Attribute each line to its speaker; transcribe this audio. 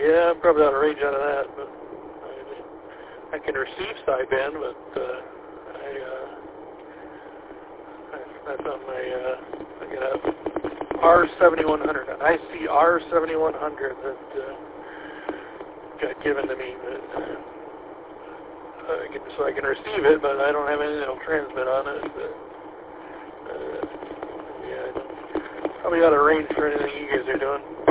Speaker 1: Yeah, I'm probably out of range out of that, but I can receive sideband, but that's on my, I got a R7100, an ICR 7100 that got given to me, but so I can receive it, but I don't have anything that'll transmit on it. But, yeah, probably out of range for anything you guys are doing.